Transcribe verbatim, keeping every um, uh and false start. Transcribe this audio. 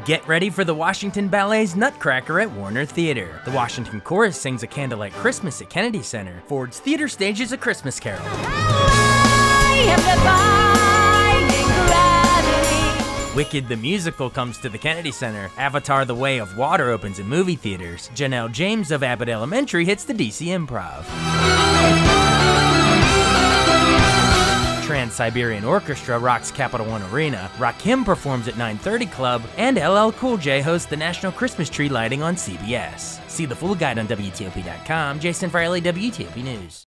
Get ready for the Washington Ballet's Nutcracker at Warner Theater. The Washington Chorus sings A Candlelight Christmas at Kennedy Center. Ford's Theater stages A Christmas Carol. Wicked the Musical comes to the Kennedy Center. Avatar The Way of Water opens in movie theaters. Janelle James of Abbott Elementary hits the D C Improv. Trans-Siberian Orchestra rocks Capital One Arena. Rakim performs at nine thirty Club, and L L Cool J hosts the National Christmas Tree Lighting on C B S. See the full guide on W T O P dot com. Jason Fraley, W T O P News.